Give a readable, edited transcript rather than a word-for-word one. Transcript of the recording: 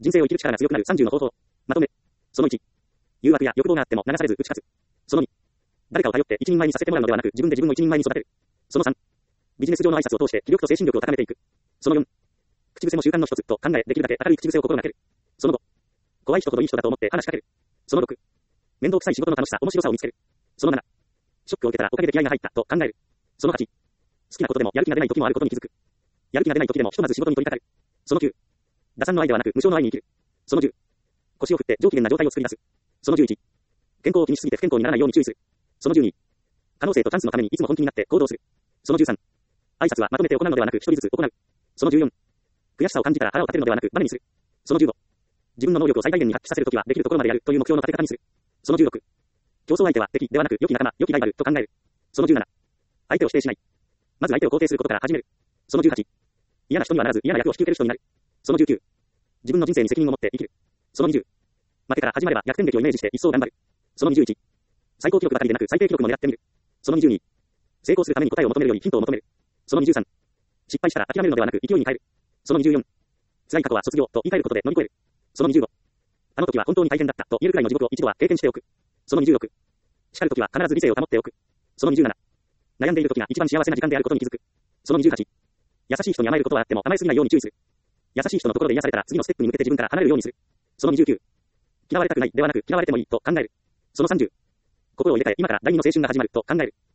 人生を生きる力が強くなる30の方法。まとめ。その1。誘惑や欲望があっても流されず打ち勝つ。その2。誰かを頼って一人前にさせてもらうのではなく自分で自分を一人前に育てる。その3。ビジネス上の挨拶を通して気力と精神力を高めていく。その4。口癖も習慣の一つと考え、できるだけ明るい口癖を心がける。その5。怖い人ほどいい人だと思って話しかける。その6。面倒くさい仕事の楽しさ、面白さを見つける。その7。ショックを受けたらおかげで気合が入ったと考える。その8。好きなことでもやる気が出ない時もあることに気づく。やる気が出ない時でもひとまず仕事に取り掛かる。その9。打算の愛ではなく無償の愛に生きる。その10。腰を振って上機嫌な状態を作り出す。その11。健康を気にしすぎて不健康にならないように注意する。その12。可能性とチャンスのためにいつも本気になって行動する。その13。挨拶はまとめて行うのではなく一人ずつ行う。その14。悔しさを感じたら腹を立てるのではなくバネにする。その15。自分の能力を最大限に発揮させるときはできるところまでやるという目標の立て方にする。その16。競争相手は敵ではなく良き仲間、良きライバルと考える。その17。相手を否定しない。まず相手を肯定することから始める。その18。嫌な人にはならず嫌な役を引き受ける人になる。その19。自分の人生に責任を持って生きる。その20。負けから始まれば逆転劇をイメージして一層頑張る。その21。最高記録ばかりでなく最低記録も狙ってみる。その22。成功するために答えを求めるよりヒントを求める。その23。失敗したら諦めるのではなく勢いに変える。その24。辛い過去は卒業と言い換えることで乗り越える。その25。あの時は本当に大変だったと言えるくらいの地獄を一度は経験しておく。その26。叱る時は必ず理性を保っておく。その27。悩んでいる時が一番幸せな時間であることに気づく。その28。優しい人に甘えることはあっても甘えすぎないように注意する。優しい人のところで癒されたら次のステップに向けて自分から離れるようにする。その29。嫌われたくないではなく嫌われてもいいと考える。その30。心を入れ替え今から第二の青春が始まると考える。